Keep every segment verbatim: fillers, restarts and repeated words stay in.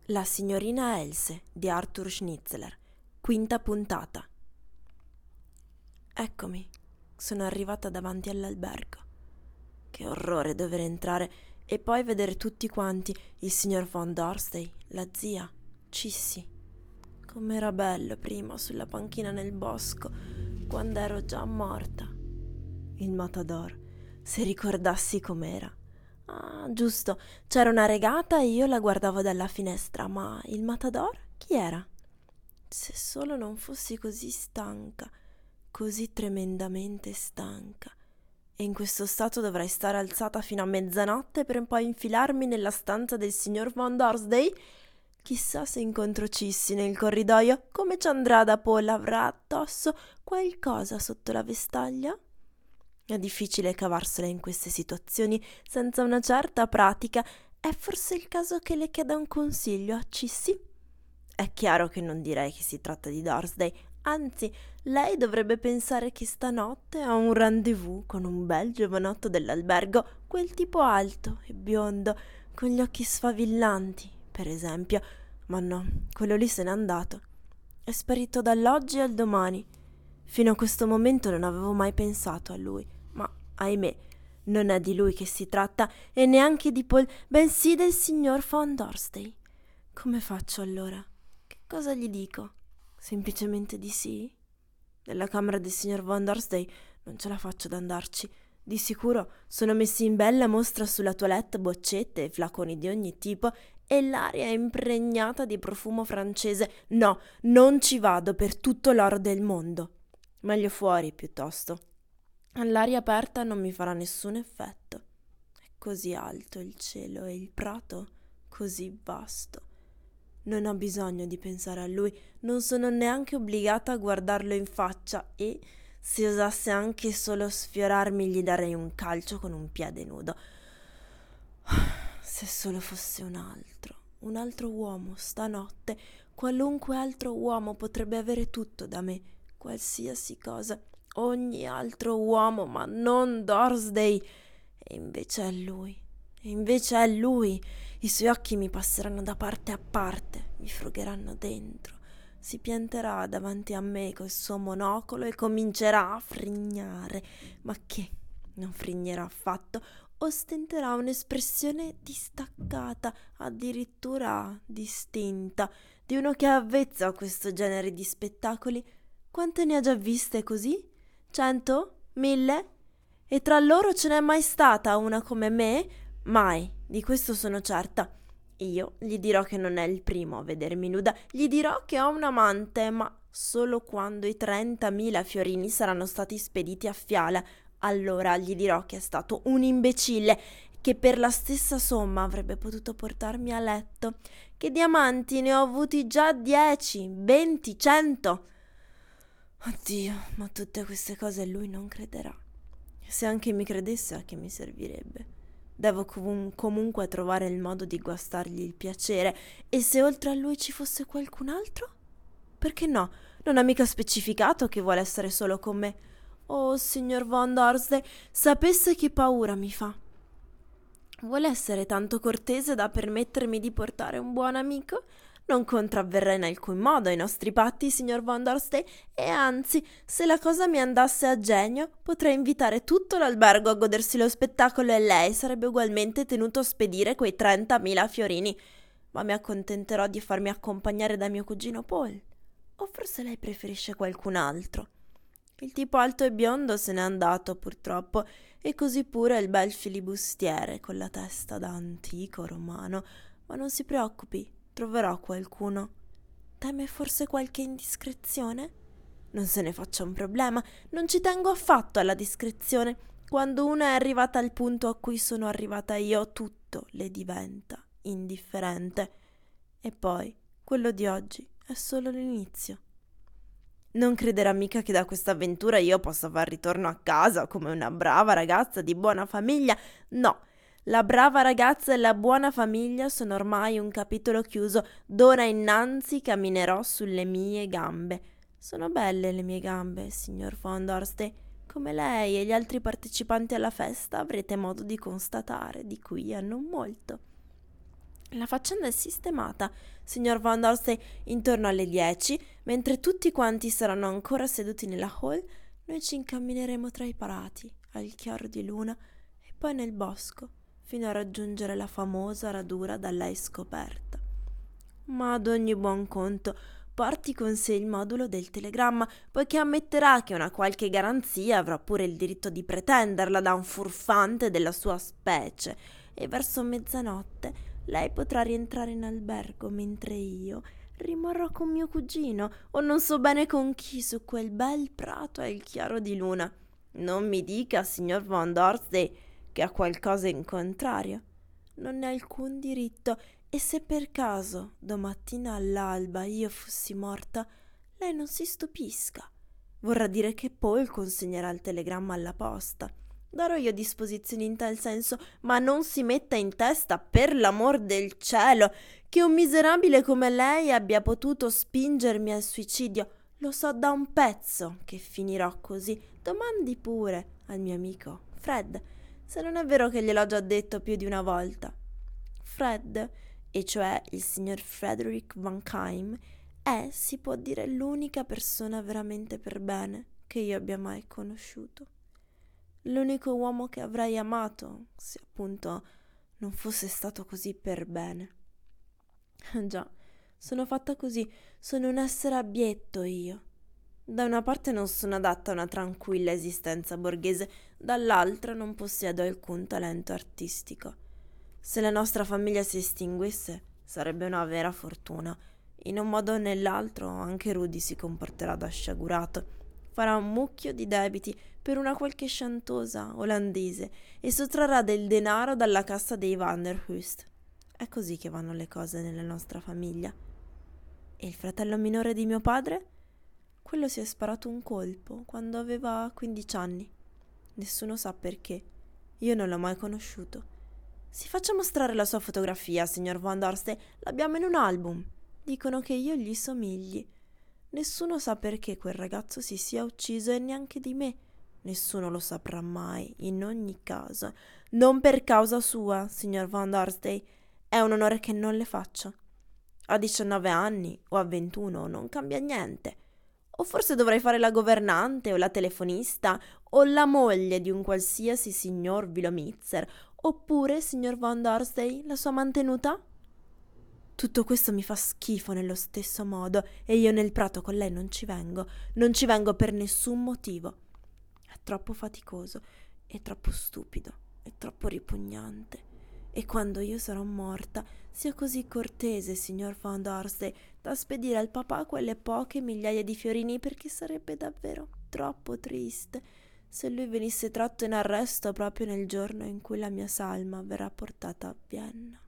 La signorina Else di Arthur Schnitzler, quinta puntata. Eccomi, sono arrivata davanti all'albergo. Che orrore dover entrare e poi vedere tutti quanti, il signor Von Dorstey, la zia, Cissy. Com'era bello prima sulla panchina nel bosco, quando ero già morta. Il matador, se ricordassi com'era. Ah, giusto, c'era una regata e io la guardavo dalla finestra, ma il matador chi era? Se solo non fossi così stanca, così tremendamente stanca. E in questo stato dovrei stare alzata fino a mezzanotte per poi infilarmi nella stanza del signor Von Dorsday? Chissà se incontro Cissy nel corridoio, come ci andrà da Paul, avrà addosso qualcosa sotto la vestaglia? È difficile cavarsela in queste situazioni senza una certa pratica. È forse il caso che le chieda un consiglio a Cissy? È chiaro che non direi che si tratta di Dorsday, anzi, lei dovrebbe pensare che stanotte ha un rendezvous con un bel giovanotto dell'albergo, quel tipo alto e biondo, con gli occhi sfavillanti, per esempio. Ma no, quello lì se n'è andato. È sparito dall'oggi al domani. Fino a questo momento non avevo mai pensato a lui, ma, ahimè, non è di lui che si tratta e neanche di Paul, bensì del signor Von Dorstey. Come faccio allora? Che cosa gli dico? Semplicemente di sì? Nella camera del signor Von Dorstey non ce la faccio ad andarci. Di sicuro sono messi in bella mostra sulla toilette boccette e flaconi di ogni tipo e l'aria è impregnata di profumo francese. No, non ci vado per tutto l'oro del mondo. Meglio fuori, piuttosto. All'aria aperta non mi farà nessun effetto. È così alto il cielo e il prato così vasto. Non ho bisogno di pensare a lui, non sono neanche obbligata a guardarlo in faccia e, se osasse anche solo sfiorarmi, gli darei un calcio con un piede nudo. Se solo fosse un altro, un altro uomo, stanotte, qualunque altro uomo potrebbe avere tutto da me, qualsiasi cosa, ogni altro uomo, ma non Dorsday. E invece è lui, e invece è lui. I suoi occhi mi passeranno da parte a parte, mi frugheranno dentro. Si pianterà davanti a me col suo monocolo e comincerà a frignare. Ma che? Non frignerà affatto. Ostenterà un'espressione distaccata, addirittura distinta, di uno che è avvezzo a questo genere di spettacoli. Quante ne ha già viste così? Cento? Mille? E tra loro ce n'è mai stata una come me? Mai, di questo sono certa. Io gli dirò che non è il primo a vedermi nuda, gli dirò che ho un amante, ma solo quando i trentamila fiorini saranno stati spediti a Fiala. Allora gli dirò che è stato un imbecille, che per la stessa somma avrebbe potuto portarmi a letto, che di amanti ne ho avuti già dieci, venti, cento. Oddio, ma tutte queste cose lui non crederà. Se anche mi credesse, a che mi servirebbe? Devo com- comunque trovare il modo di guastargli il piacere. E se oltre a lui ci fosse qualcun altro? Perché no? Non ha mica specificato che vuole essere solo con me. Oh, signor Von Dorsey, sapesse che paura mi fa. Vuole essere tanto cortese da permettermi di portare un buon amico? Non contravverrà in alcun modo ai nostri patti, signor Von Dorsey, e anzi, se la cosa mi andasse a genio, potrei invitare tutto l'albergo a godersi lo spettacolo e lei sarebbe ugualmente tenuto a spedire quei trentamila fiorini. Ma mi accontenterò di farmi accompagnare da mio cugino Paul. O forse lei preferisce qualcun altro? Il tipo alto e biondo se n'è andato, purtroppo, e così pure il bel filibustiere con la testa da antico romano. Ma non si preoccupi, troverò qualcuno. Teme forse qualche indiscrezione? Non se ne faccia un problema, non ci tengo affatto alla discrezione. Quando una è arrivata al punto a cui sono arrivata io, tutto le diventa indifferente. E poi, quello di oggi è solo l'inizio. Non crederà mica che da questa avventura io possa far ritorno a casa come una brava ragazza di buona famiglia. No, la brava ragazza e la buona famiglia sono ormai un capitolo chiuso. D'ora innanzi camminerò sulle mie gambe. Sono belle le mie gambe, signor Von Dorsey. Come lei e gli altri partecipanti alla festa avrete modo di constatare di qui a non molto. La faccenda è sistemata, signor Van Dorsey, intorno alle dieci, mentre tutti quanti saranno ancora seduti nella hall, noi ci incammineremo tra i parati, al chiaro di luna, e poi nel bosco, fino a raggiungere la famosa radura da lei scoperta. Ma ad ogni buon conto, porti con sé il modulo del telegramma, poiché ammetterà che una qualche garanzia avrà pure il diritto di pretenderla da un furfante della sua specie, e verso mezzanotte lei potrà rientrare in albergo, mentre io rimarrò con mio cugino, o non so bene con chi, su quel bel prato al chiaro di luna. Non mi dica, signor Van Dorsey, che ha qualcosa in contrario. Non ne ha alcun diritto, e se per caso domattina all'alba io fossi morta, lei non si stupisca. Vorrà dire che Paul consegnerà il telegramma alla posta. Darò io disposizioni in tal senso, ma non si metta in testa, per l'amor del cielo, che un miserabile come lei abbia potuto spingermi al suicidio. Lo so da un pezzo che finirò così. Domandi pure al mio amico Fred, se non è vero che gliel'ho già detto più di una volta. Fred, e cioè il signor Frederick Van Kyme, è, si può dire, l'unica persona veramente per bene che io abbia mai conosciuto. L'unico uomo che avrei amato, se appunto non fosse stato così per bene. Già, sono fatta così, sono un essere abietto io. Da una parte non sono adatta a una tranquilla esistenza borghese, dall'altra non possiedo alcun talento artistico. Se la nostra famiglia si estinguisse, sarebbe una vera fortuna. In un modo o nell'altro anche Rudy si comporterà da sciagurato. Farà un mucchio di debiti per una qualche sciantosa olandese e sottrarrà del denaro dalla cassa dei Vanderhust. È così che vanno le cose nella nostra famiglia. E il fratello minore di mio padre? Quello si è sparato un colpo quando aveva quindici anni. Nessuno sa perché. Io non l'ho mai conosciuto. Si faccia mostrare la sua fotografia, signor Van Dorsey. L'abbiamo in un album. Dicono che io gli somigli. Nessuno sa perché quel ragazzo si sia ucciso, e neanche di me. Nessuno lo saprà mai, in ogni caso. Non per causa sua, signor Van Dorsey. È un onore che non le faccio. A diciannove anni o a ventuno non cambia niente. O forse dovrei fare la governante o la telefonista o la moglie di un qualsiasi signor Vilomizzer, oppure, signor Van Dorsey, la sua mantenuta? Tutto questo mi fa schifo nello stesso modo, e io nel prato con lei non ci vengo, non ci vengo per nessun motivo. È troppo faticoso, è troppo stupido, è troppo ripugnante. E quando io sarò morta, sia così cortese, signor Van Dorsey, da spedire al papà quelle poche migliaia di fiorini, perché sarebbe davvero troppo triste se lui venisse tratto in arresto proprio nel giorno in cui la mia salma verrà portata a Vienna.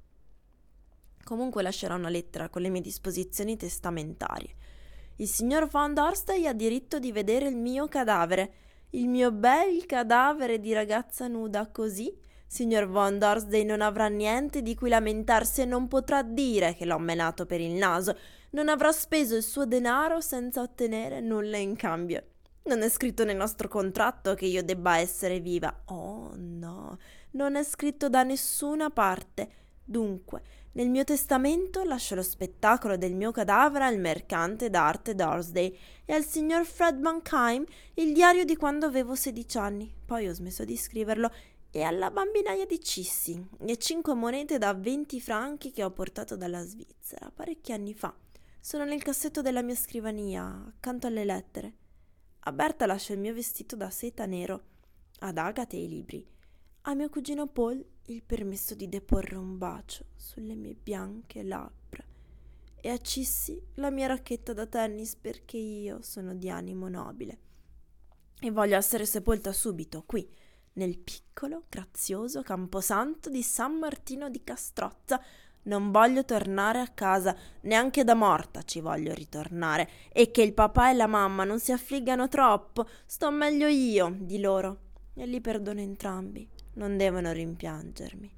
Comunque lascerò una lettera con le mie disposizioni testamentarie. Il signor Van Dorsey ha diritto di vedere il mio cadavere, il mio bel cadavere di ragazza nuda, così signor Van Dorsey non avrà niente di cui lamentarsi e non potrà dire che l'ho menato per il naso, non avrà speso il suo denaro senza ottenere nulla in cambio. Non è scritto nel nostro contratto che io debba essere viva. Oh no, non è scritto da nessuna parte. Dunque, nel mio testamento lascio lo spettacolo del mio cadavere al mercante d'arte Dorsey e al signor Fred Van Kyme il diario di quando avevo sedici anni. Poi ho smesso di scriverlo, e alla bambinaia di Cissy e cinque monete da venti franchi che ho portato dalla Svizzera parecchi anni fa. Sono nel cassetto della mia scrivania, accanto alle lettere. A Berta lascio il mio vestito da seta nero, ad Agathe i libri, a mio cugino Paul il permesso di deporre un bacio sulle mie bianche labbra, e a Cissy la mia racchetta da tennis, perché io sono di animo nobile e voglio essere sepolta subito qui, nel piccolo, grazioso camposanto di San Martino di Castrozza. Non voglio tornare a casa, neanche da morta ci voglio ritornare, e che il papà e la mamma non si affliggano troppo, sto meglio io di loro, e li perdono entrambi, non devono rimpiangermi.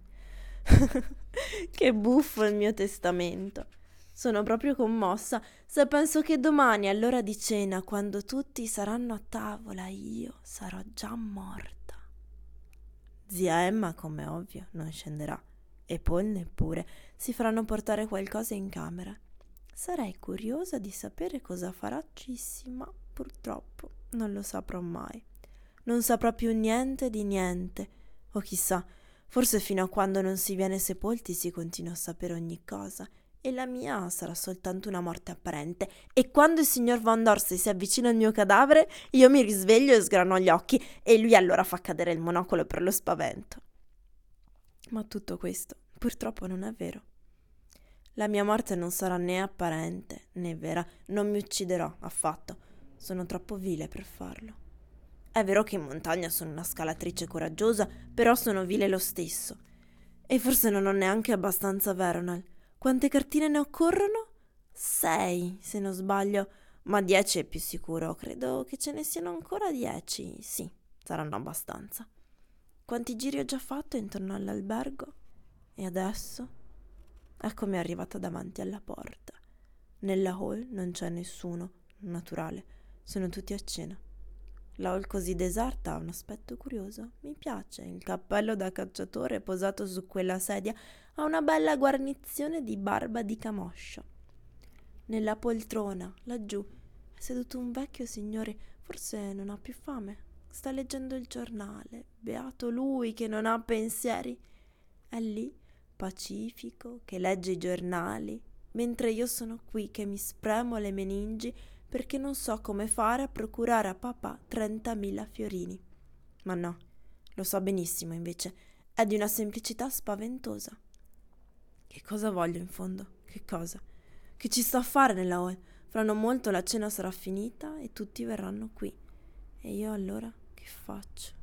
Che buffo il mio testamento! Sono proprio commossa se penso che domani all'ora di cena, quando tutti saranno a tavola, io sarò già morta. Zia Emma, come ovvio, non scenderà. e Paul neppure. Si faranno portare qualcosa in camera. Sarei curiosa di sapere cosa farà Cissi, ma purtroppo non lo saprò mai. Non saprà più niente di niente. O chissà, forse fino a quando non si viene sepolti si continua a sapere ogni cosa. E la mia sarà soltanto una morte apparente. E quando il signor Van Dorsey si avvicina al mio cadavere, io mi risveglio e sgrano gli occhi, e lui allora fa cadere il monocolo per lo spavento. Ma tutto questo purtroppo non è vero. La mia morte non sarà né apparente né vera. Non mi ucciderò affatto. Sono troppo vile per farlo. È vero che in montagna sono una scalatrice coraggiosa, però sono vile lo stesso. E forse non ho neanche abbastanza Veronal. Quante cartine ne occorrono? Sei, se non sbaglio, ma dieci è più sicuro. Credo che ce ne siano ancora dieci. Sì, saranno abbastanza. Quanti giri ho già fatto intorno all'albergo? E adesso? Eccomi arrivata davanti alla porta. Nella hall non c'è nessuno, naturale, sono tutti a cena. La hall così deserta ha un aspetto curioso. Mi piace, il cappello da cacciatore posato su quella sedia ha una bella guarnizione di barba di camoscio. Nella poltrona, laggiù, è seduto un vecchio signore, forse non ha più fame. Sta leggendo il giornale, beato lui che non ha pensieri. È lì, pacifico, che legge i giornali, mentre io sono qui che mi spremo le meningi perché non so come fare a procurare a papà trentamila fiorini. Ma no, lo so benissimo invece, è di una semplicità spaventosa. Che cosa voglio in fondo? Che cosa? Che ci sto a fare nella hall? Fra non molto la cena sarà finita e tutti verranno qui. E io allora che faccio?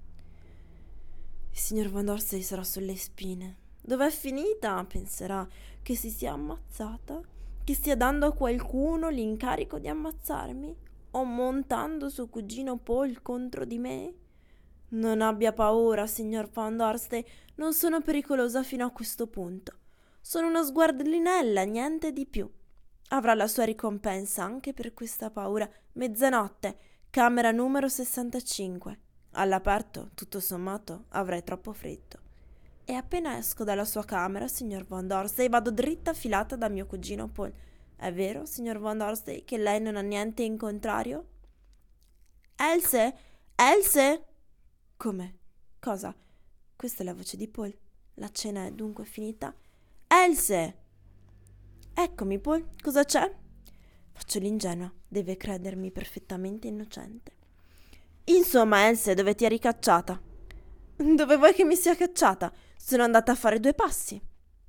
Il signor Van Dorsey sarà sulle spine. Dov'è finita? Penserà che si sia ammazzata, che stia dando a qualcuno l'incarico di ammazzarmi, o montando suo cugino Paul contro di me. Non abbia paura, signor Van Dorsey, non sono pericolosa fino a questo punto. Sono una sguardalinella, niente di più. Avrà la sua ricompensa anche per questa paura. Mezzanotte, camera numero sessantacinque. All'aperto, tutto sommato, avrei troppo freddo. E appena esco dalla sua camera, signor Van Dorsey, vado dritta filata da mio cugino Paul. È vero, signor Van Dorsey, che lei non ha niente in contrario? Else? Else? Come? Cosa? Questa è la voce di Paul. La cena è dunque finita? Else! Eccomi, Paul. Cosa c'è? Faccio l'ingenua. Deve credermi perfettamente innocente. Insomma, Else, dove ti eri cacciata? Dove vuoi che mi sia cacciata? Sono andata a fare due passi.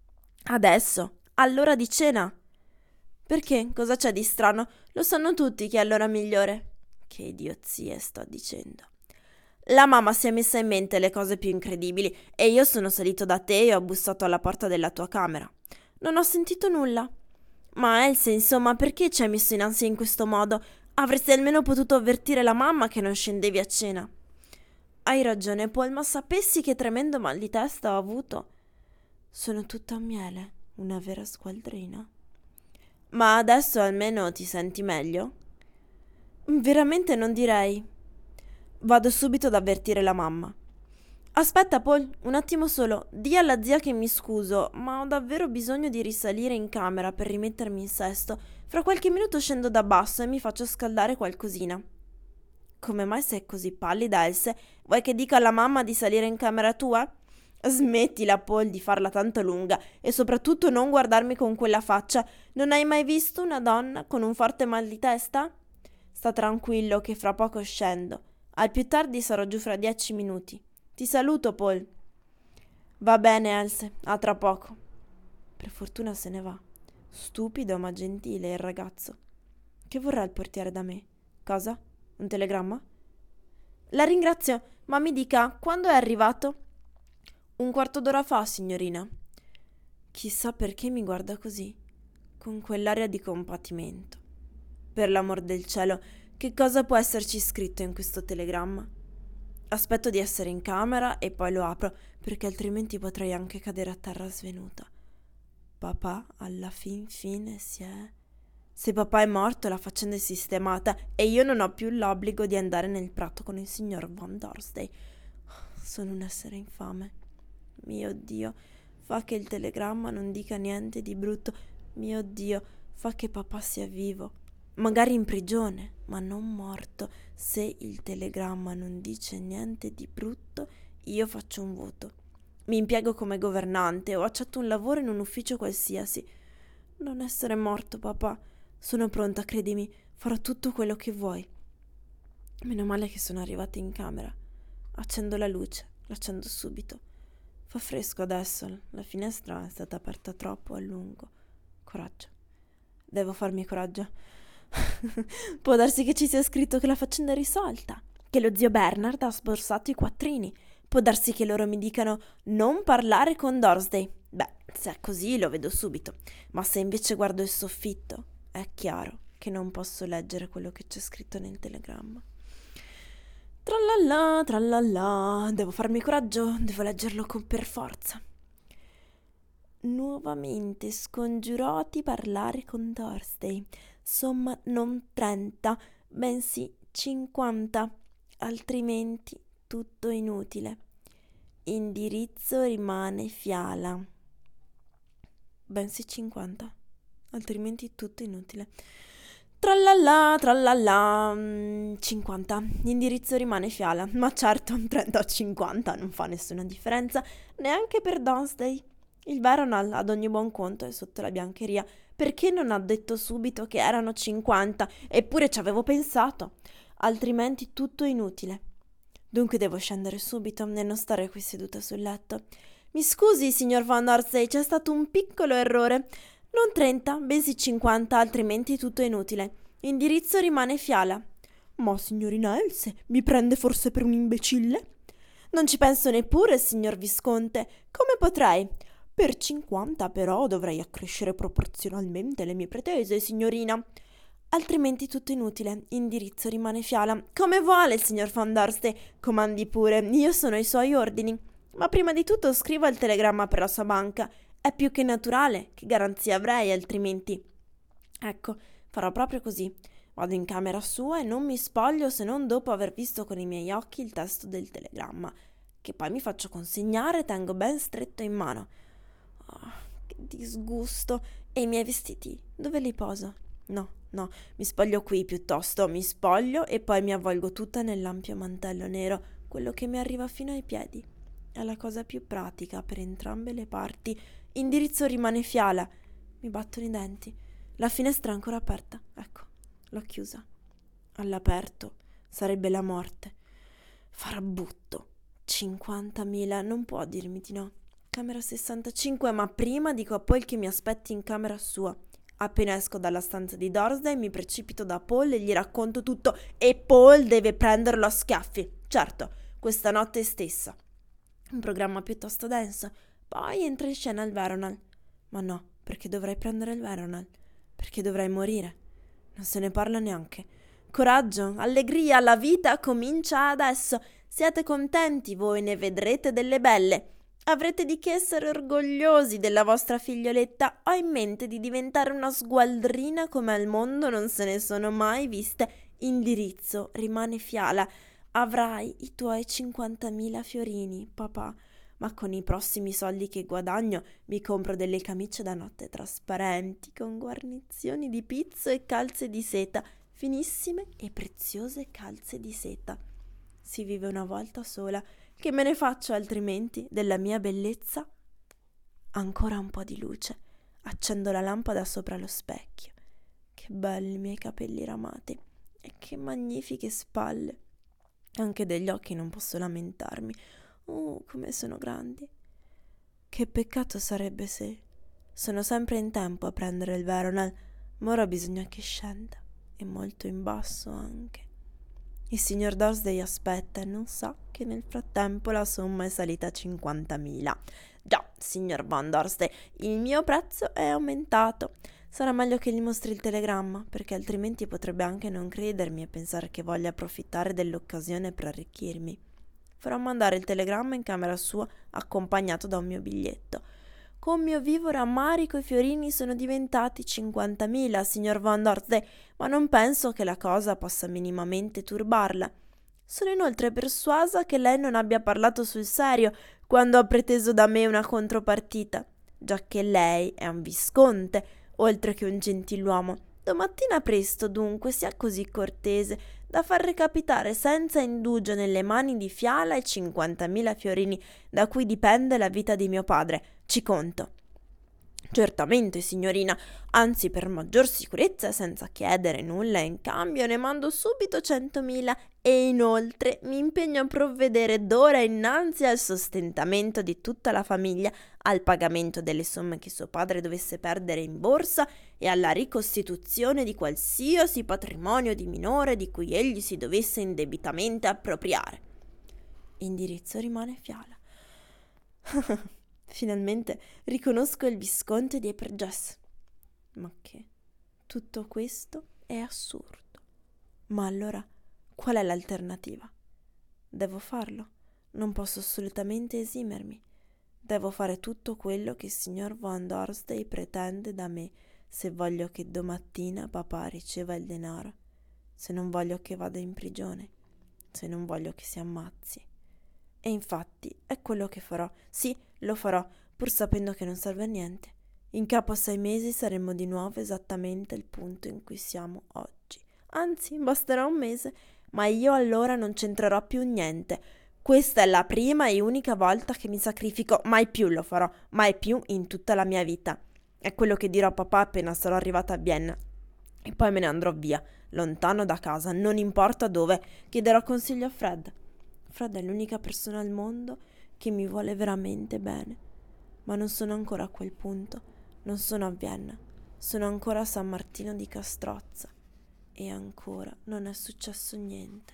Adesso? All'ora di cena? Perché? Cosa c'è di strano? Lo sanno tutti che è l'ora migliore. Che idiozie sto dicendo. La mamma si è messa in mente le cose più incredibili e io sono salito da te e ho bussato alla porta della tua camera. Non ho sentito nulla. Ma Else, insomma, perché ci hai messo in ansia in questo modo? Avresti almeno potuto avvertire la mamma che non scendevi a cena. Hai ragione, Paul, ma sapessi che tremendo mal di testa ho avuto. Sono tutta miele, una vera squaldrina. Ma adesso almeno ti senti meglio? Veramente non direi. Vado subito ad avvertire la mamma. Aspetta, Paul, un attimo solo. Dì alla zia che mi scuso, ma ho davvero bisogno di risalire in camera per rimettermi in sesto. Fra qualche minuto scendo da basso e mi faccio scaldare qualcosina. Come mai sei così pallida, Else? Vuoi che dica alla mamma di salire in camera tua? Smettila, Paul, di farla tanto lunga e soprattutto non guardarmi con quella faccia. Non hai mai visto una donna con un forte mal di testa? Sta tranquillo che fra poco scendo. Al più tardi sarò giù fra dieci minuti. Ti saluto, Paul. Va bene, Else, a tra poco. Per fortuna se ne va. Stupido ma gentile il ragazzo. Che vorrà il portiere da me? Cosa? Un telegramma? La ringrazio, ma mi dica, quando è arrivato? Un quarto d'ora fa, signorina. Chissà perché mi guarda così, con quell'aria di compatimento. Per l'amor del cielo, che cosa può esserci scritto in questo telegramma? Aspetto di essere in camera e poi lo apro, perché altrimenti potrei anche cadere a terra svenuta. Papà alla fin fine si è... Se papà è morto la faccenda è sistemata e io non ho più l'obbligo di andare nel prato con il signor Van Dorsey. Sono un essere infame. Mio Dio, fa che il telegramma non dica niente di brutto. Mio Dio, fa che papà sia vivo. Magari in prigione, ma non morto. Se il telegramma non dice niente di brutto, io faccio un voto. Mi impiego come governante o accetto un lavoro in un ufficio qualsiasi. Non essere morto, papà. Sono pronta, credimi, farò tutto quello che vuoi. Meno male che sono arrivata in camera. Accendo la luce, l'accendo subito. Fa fresco adesso, la finestra è stata aperta troppo a lungo. Coraggio. Devo farmi coraggio. Può darsi che ci sia scritto che la faccenda è risolta, che lo zio Bernard ha sborsato i quattrini. Può darsi che loro mi dicano non parlare con Dorsey. Beh, se è così lo vedo subito. Ma se invece guardo il soffitto, è chiaro che non posso leggere quello che c'è scritto nel telegramma. Trallallà, trallallà, devo farmi coraggio, devo leggerlo con per forza. Nuovamente scongiuroti parlare con Dorsey. Somma non trenta, bensì cinquanta, altrimenti tutto inutile. Indirizzo rimane Fiala. Bensì cinquanta, altrimenti tutto inutile. Trallallà, trallallà, mm, cinquanta, l'indirizzo rimane Fiala. Ma certo, trenta o cinquanta non fa nessuna differenza, neanche per Dorsey. Il Veronal, ad ogni buon conto, è sotto la biancheria. Perché non ha detto subito che erano cinquanta? Eppure ci avevo pensato. Altrimenti tutto inutile. Dunque devo scendere subito e non stare qui seduta sul letto. Mi scusi, signor Van Dorsey, c'è stato un piccolo errore. Non trenta, bensì cinquanta, altrimenti tutto inutile. Indirizzo rimane Fiala. Ma, signorina Else, mi prende forse per un imbecille? Non ci penso neppure, signor Visconte. Come potrei? Per cinquanta, però, dovrei accrescere proporzionalmente le mie pretese, signorina. Altrimenti tutto inutile. Indirizzo rimane Fiala. Come vuole, signor Van Dorsey. Comandi pure. Io sono ai suoi ordini. Ma prima di tutto scriva il telegramma per la sua banca. È più che naturale. Che garanzia avrei altrimenti? Ecco, farò proprio così. Vado in camera sua e non mi spoglio se non dopo aver visto con i miei occhi il testo del telegramma, che poi mi faccio consegnare e tengo ben stretto in mano. Oh, che disgusto. E i miei vestiti? Dove li poso? No, no, mi spoglio qui piuttosto. Mi spoglio e poi mi avvolgo tutta nell'ampio mantello nero, quello che mi arriva fino ai piedi. È la cosa più pratica per entrambe le parti. Indirizzo rimane Fiala. Mi battono i denti. La finestra è ancora aperta. Ecco, l'ho chiusa. All'aperto sarebbe la morte. Farabutto. cinquantamila, non può dirmi di no. Camera sessantacinque, ma prima dico a Paul che mi aspetti in camera sua. Appena esco dalla stanza di Dorsey mi precipito da Paul e gli racconto tutto, e Paul deve prenderlo a schiaffi. Certo, questa notte stessa. Un programma piuttosto denso. Poi entra in scena il Veronal. Ma no, perché dovrei prendere il Veronal? Perché dovrei morire? Non se ne parla neanche. Coraggio, allegria, la vita comincia adesso. Siate contenti voi, ne vedrete delle belle. Avrete di che essere orgogliosi della vostra figlioletta. Ho in mente di diventare una sgualdrina come al mondo non se ne sono mai viste. Indirizzo rimane Fiala. Avrai i tuoi cinquantamila fiorini, papà, ma con i prossimi soldi che guadagno mi compro delle camicie da notte trasparenti con guarnizioni di pizzo e calze di seta, finissime e preziose calze di seta. Si vive una volta sola, che me ne faccio altrimenti della mia bellezza? Ancora un po' di luce. Accendo la lampada sopra lo specchio. Che belli i miei capelli ramati e che magnifiche spalle. Anche degli occhi non posso lamentarmi. Oh, come sono grandi. Che peccato sarebbe se... Sono sempre in tempo a prendere il Veronal, ma ora bisogna che scenda, e molto in basso anche. Il signor Dorsey aspetta e non sa che nel frattempo la somma è salita a cinquantamila. Già, signor Van Dorsey, il mio prezzo è aumentato. Sarà meglio che gli mostri il telegramma, perché altrimenti potrebbe anche non credermi e pensare che voglia approfittare dell'occasione per arricchirmi. Farò mandare il telegramma in camera sua accompagnato da un mio biglietto. Con mio vivo rammarico i fiorini sono diventati cinquantamila, signor Van Dorsey, ma non penso che la cosa possa minimamente turbarla. Sono inoltre persuasa che lei non abbia parlato sul serio quando ha preteso da me una contropartita, giacché lei è un visconte, oltre che un gentiluomo. Domattina presto, dunque, sia così cortese da far recapitare senza indugio nelle mani di Fiala i cinquantamila fiorini da cui dipende la vita di mio padre. Ci conto. Certamente, signorina, anzi per maggior sicurezza e senza chiedere nulla in cambio ne mando subito centomila e inoltre mi impegno a provvedere d'ora innanzi al sostentamento di tutta la famiglia, al pagamento delle somme che suo padre dovesse perdere in borsa e alla ricostituzione di qualsiasi patrimonio di minore di cui egli si dovesse indebitamente appropriare. Indirizzo rimane Fiala. Finalmente riconosco il visconte di Eperjes. Ma che tutto questo è assurdo. Ma allora qual è l'alternativa? Devo farlo. Non posso assolutamente esimermi. Devo fare tutto quello che il signor Van Dorsday pretende da me se voglio che domattina papà riceva il denaro, se non voglio che vada in prigione, se non voglio che si ammazzi. E infatti è quello che farò. Sì, lo farò, pur sapendo che non serve a niente. In capo a sei mesi saremo di nuovo esattamente al punto in cui siamo oggi. Anzi, basterà un mese, ma io allora non c'entrerò più niente. Questa è la prima e unica volta che mi sacrifico. Mai più lo farò, mai più in tutta la mia vita. È quello che dirò a papà appena sarò arrivata a Vienna. E poi me ne andrò via, lontano da casa, non importa dove. Chiederò consiglio a Fred. Fred è l'unica persona al mondo che mi vuole veramente bene, ma non sono ancora a quel punto, non sono a Vienna, sono ancora a San Martino di Castrozza e ancora non è successo niente.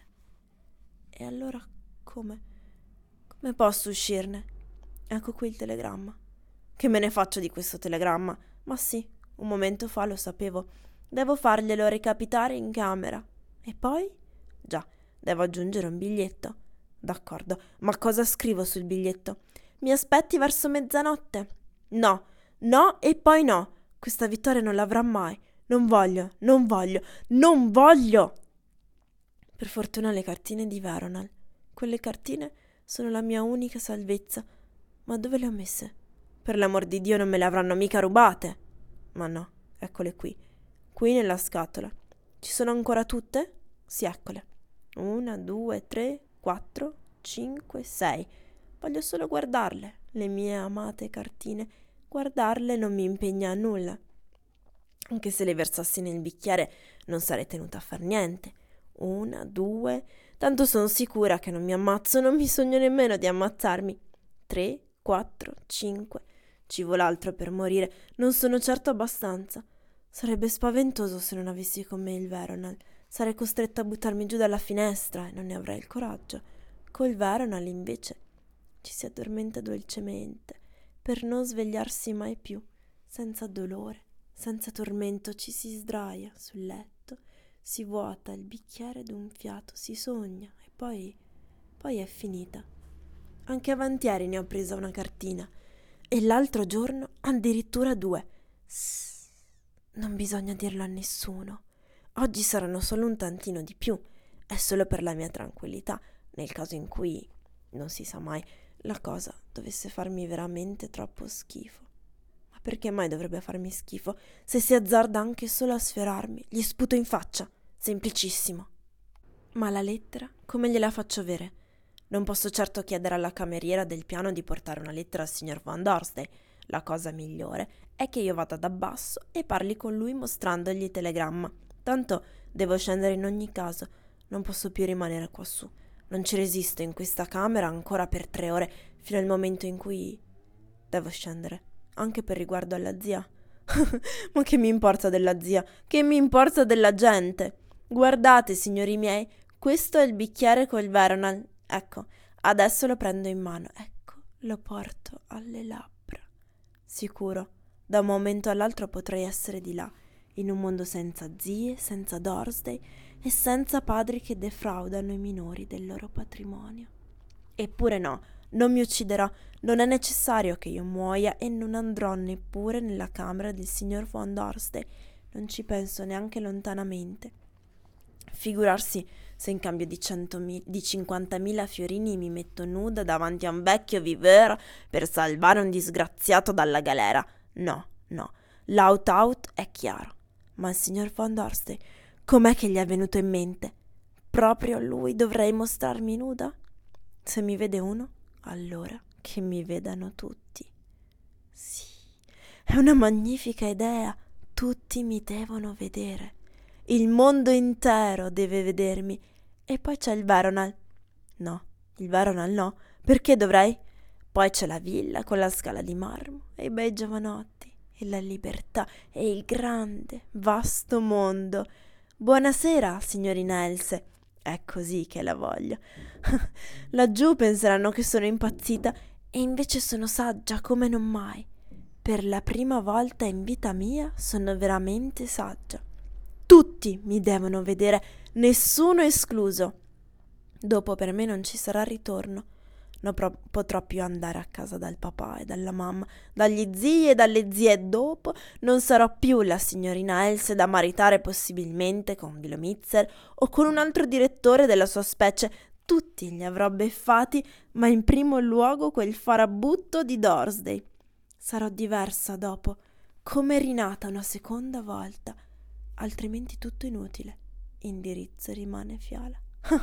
E allora come? Come posso uscirne? Ecco qui il telegramma. Che me ne faccio di questo telegramma? Ma sì, un momento fa lo sapevo, devo farglielo recapitare in camera. E poi? Già, devo aggiungere un biglietto. D'accordo, ma cosa scrivo sul biglietto? Mi aspetti verso mezzanotte? No, no e poi no. Questa vittoria non l'avrà mai. Non voglio, non voglio, non voglio. Per fortuna le cartine di Veronal. Quelle cartine sono la mia unica salvezza. Ma dove le ho messe? Per l'amor di Dio non me le avranno mica rubate. Ma no, eccole qui. Qui nella scatola. Ci sono ancora tutte? Sì, eccole. Una, due, tre... quattro, cinque, sei. Voglio solo guardarle, le mie amate cartine. Guardarle non mi impegna a nulla. Anche se le versassi nel bicchiere non sarei tenuta a far niente. Una, due. Tanto sono sicura che non mi ammazzo, non mi sogno nemmeno di ammazzarmi. Tre, quattro, cinque. Ci vuole altro per morire. Non sono certo abbastanza. Sarebbe spaventoso se non avessi con me il Veronal. Sarei costretta a buttarmi giù dalla finestra e non ne avrei il coraggio. Col Veronal, invece, ci si addormenta dolcemente, per non svegliarsi mai più, senza dolore, senza tormento, ci si sdraia sul letto, si vuota il bicchiere d'un fiato, si sogna e poi, poi è finita. Anche avantieri ne ho presa una cartina e l'altro giorno addirittura due. Sss, non bisogna dirlo a nessuno. Oggi saranno solo un tantino di più, è solo per la mia tranquillità, nel caso in cui, non si sa mai, la cosa dovesse farmi veramente troppo schifo. Ma perché mai dovrebbe farmi schifo? Se si azzarda anche solo a sfiorarmi, gli sputo in faccia, semplicissimo. Ma la lettera, come gliela faccio avere? Non posso certo chiedere alla cameriera del piano di portare una lettera al signor Van Dorsday. La cosa migliore è che io vada da basso e parli con lui mostrandogli il telegramma. Tanto devo scendere in ogni caso, non posso più rimanere quassù. Non ci resisto in questa camera ancora per tre ore, fino al momento in cui devo scendere, anche per riguardo alla zia. Ma che mi importa della zia? Che mi importa della gente? Guardate, signori miei, questo è il bicchiere col Veronal. Ecco, adesso lo prendo in mano, ecco, lo porto alle labbra. Sicuro, da un momento all'altro potrei essere di là, in un mondo senza zie, senza Dorsday e senza padri che defraudano i minori del loro patrimonio. Eppure no, non mi ucciderò, non è necessario che io muoia e non andrò neppure nella camera del signor Van Dorsday, non ci penso neanche lontanamente. Figurarsi se in cambio di, centomila, di cinquantamila fiorini mi metto nuda davanti a un vecchio viveur per salvare un disgraziato dalla galera. No, no, l'out-out è chiaro. Ma il signor Van Dorsten, com'è che gli è venuto in mente? Proprio a lui dovrei mostrarmi nuda? Se mi vede uno, allora che mi vedano tutti. Sì, è una magnifica idea. Tutti mi devono vedere. Il mondo intero deve vedermi. E poi c'è il Veronal. No, il Veronal no. Perché dovrei? Poi c'è la villa con la scala di marmo e i bei giovanotti e la libertà e il grande, vasto mondo. Buonasera, signorina Else. È così che la voglio. Laggiù penseranno che sono impazzita e invece sono saggia come non mai. Per la prima volta in vita mia sono veramente saggia. Tutti mi devono vedere, nessuno escluso. Dopo per me non ci sarà ritorno. Non pro- potrò più andare a casa dal papà e dalla mamma, dagli zii e dalle zie. Dopo non sarò più la signorina Else da maritare possibilmente con Vilomitzer o con un altro direttore della sua specie. Tutti li avrò beffati, ma in primo luogo quel farabutto di Dorsday. Sarò diversa dopo, come rinata una seconda volta. Altrimenti tutto inutile. Indirizzo rimane Fiala.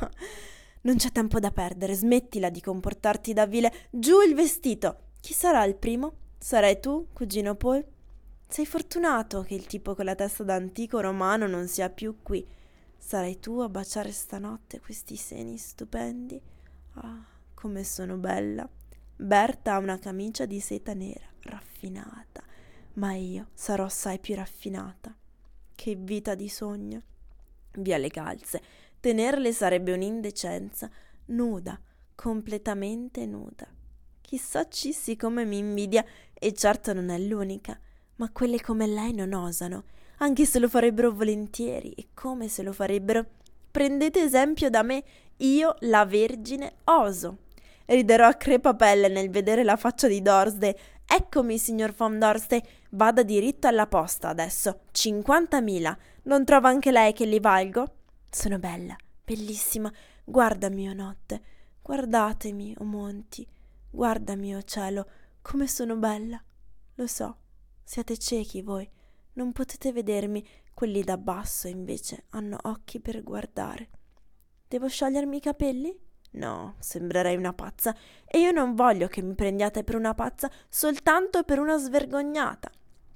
Non c'è tempo da perdere, smettila di comportarti da vile. Giù il vestito. Chi sarà il primo? Sarai tu, cugino Paul? Sei fortunato che il tipo con la testa d'antico romano non sia più qui. Sarai tu a baciare stanotte questi seni stupendi? Ah, come sono bella. Berta ha una camicia di seta nera, raffinata, ma io sarò assai più raffinata. Che vita di sogno. Via le calze. Tenerle sarebbe un'indecenza. Nuda, completamente nuda. Chissà Cissi come mi invidia, e certo non è l'unica, ma quelle come lei non osano, anche se lo farebbero volentieri, e come se lo farebbero. Prendete esempio da me, io, la Vergine, oso. Riderò a crepapelle nel vedere la faccia di Dorsday. Eccomi, signor Van Dorsten, vada diritto alla posta adesso. cinquantamila. Non trova anche lei che li valgo? Sono bella, bellissima. Guardami, o notte. Guardatemi, o monti. Guardami, o cielo, come sono bella. Lo so, siete ciechi voi. Non potete vedermi. Quelli da basso, invece, hanno occhi per guardare. Devo sciogliermi i capelli? No, sembrerei una pazza, e io non voglio che mi prendiate per una pazza soltanto per una svergognata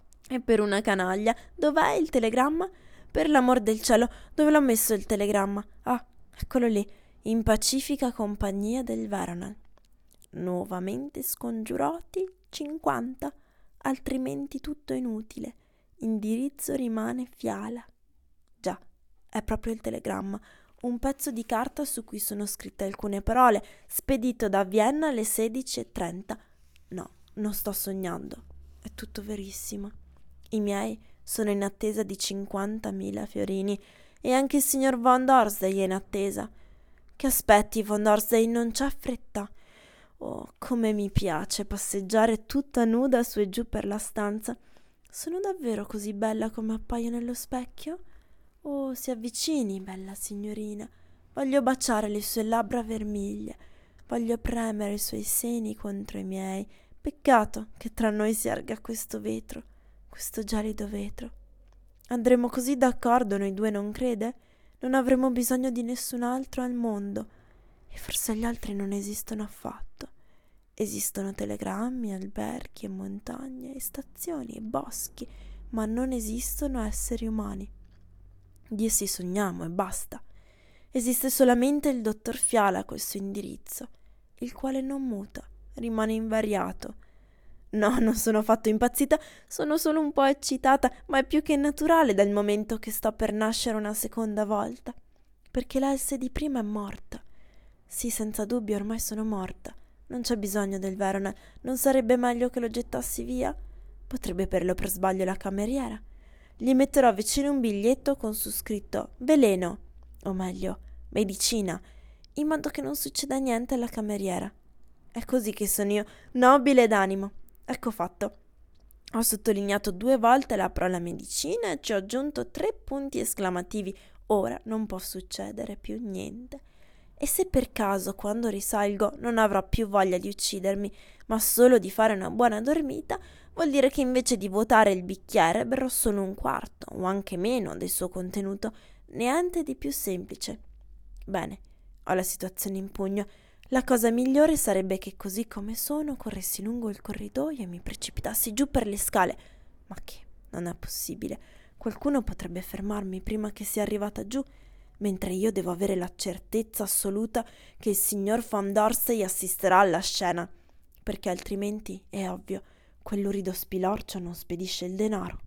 e per una canaglia. Dov'è il telegramma? Per l'amor del cielo, dove l'ho messo il telegramma? Ah, eccolo lì, in pacifica compagnia del Veronal. Nuovamente scongiurati cinquanta, altrimenti tutto inutile. Indirizzo rimane Fiala. Già, è proprio il telegramma. Un pezzo di carta su cui sono scritte alcune parole, spedito da Vienna alle sedici e trenta. No, non sto sognando, è tutto verissimo. I miei sono in attesa di cinquantamila fiorini e anche il signor Van Dorsten è in attesa. Che aspetti, Van Dorsten, non c'è fretta. Oh, come mi piace passeggiare tutta nuda su e giù per la stanza. Sono davvero così bella come appaio nello specchio? Oh, si avvicini, bella signorina. Voglio baciare le sue labbra vermiglie. Voglio premere i suoi seni contro i miei. Peccato che tra noi si erga questo vetro, questo gelido vetro. Andremo così d'accordo noi due, non crede? Non avremo bisogno di nessun altro al mondo. E forse gli altri non esistono affatto. Esistono telegrammi, alberghi e montagne e stazioni e boschi, ma non esistono esseri umani. Di essi sogniamo e basta. Esiste solamente il dottor Fiala col suo indirizzo, il quale non muta, rimane invariato. No, non sono affatto impazzita, sono solo un po' eccitata, ma è più che naturale dal momento che sto per nascere una seconda volta, perché l'Else di prima è morta. Sì, senza dubbio, ormai sono morta. Non c'è bisogno del Veronal. Non sarebbe meglio che lo gettassi via? Potrebbe averlo per sbaglio la cameriera. Gli metterò vicino un biglietto con su scritto veleno, o meglio, medicina, in modo che non succeda niente alla cameriera. È così che sono io, nobile d'animo. Ecco fatto. Ho sottolineato due volte la parola medicina e ci ho aggiunto tre punti esclamativi, ora non può succedere più niente. E se per caso, quando risalgo, non avrò più voglia di uccidermi, ma solo di fare una buona dormita, vuol dire che invece di vuotare il bicchiere berrò solo un quarto, o anche meno del suo contenuto, niente di più semplice. Bene, ho la situazione in pugno. La cosa migliore sarebbe che così come sono corressi lungo il corridoio e mi precipitassi giù per le scale. Ma che? Non è possibile. Qualcuno potrebbe fermarmi prima che sia arrivata giù, mentre io devo avere la certezza assoluta che il signor Van Dorsey assisterà alla scena, perché altrimenti, è ovvio, quell'urido spilorcio non spedisce il denaro.